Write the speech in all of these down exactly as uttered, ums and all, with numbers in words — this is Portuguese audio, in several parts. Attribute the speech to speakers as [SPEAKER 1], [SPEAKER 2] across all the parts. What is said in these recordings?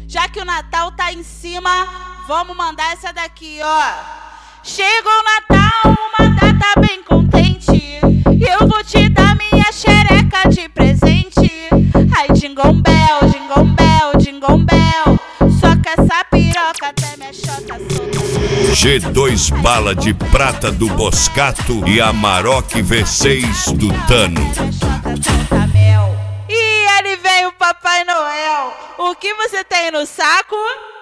[SPEAKER 1] Já que o Natal tá em cima, vamos mandar essa daqui, ó. Chegou o Natal, uma data bem contente, eu vou te dar minha xereca de presente. Ai, Jingle Bell, Jingle Bell, Jingle Bell, soca essa piroca até minha xota solta.
[SPEAKER 2] G dois bala de prata do Boscato e Amarok V seis do Tano.
[SPEAKER 1] E ele veio o Papai Noel, o que você tem no saco?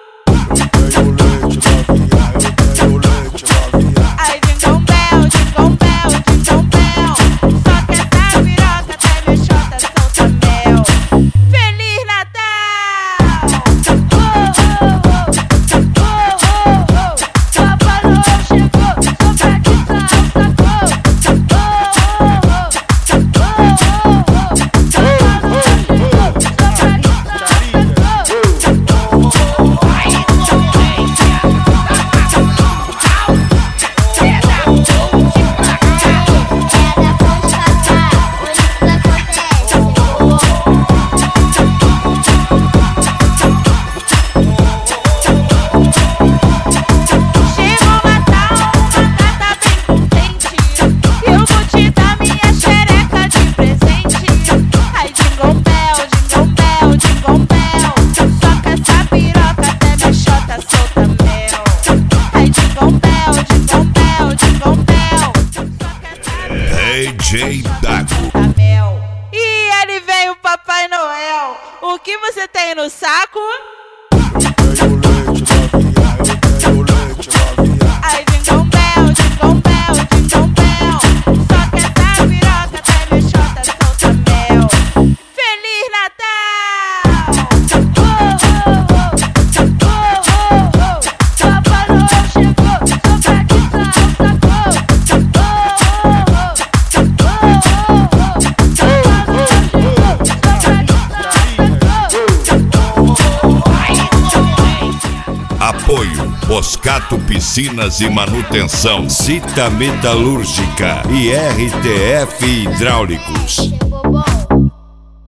[SPEAKER 1] Ai, Jingle Bell, Jingle Bell, Jingle Bell, soca essa piroca até minha xota solta mel. Feliz Natal! Oh, oh, oh, oh, oh, oh. Papai Noel chegou, só pra que salsa for. Oh, oh, oh, oh, oh, oh.
[SPEAKER 2] D J Dago.
[SPEAKER 1] E ele veio o Papai Noel, o que você tem no saco? Ai, Jingle Bell, Jingle Bell, Jingle Bell, soca essa piroca até minha xota solta mel. Feliz Natal! Oh, oh, oh, oh, oh, oh. Papai Noel chegou, só pra que salsa for.
[SPEAKER 2] Apoio Boscato Piscinas e Manutenção, Cita Metalúrgica e R T F Hidráulicos.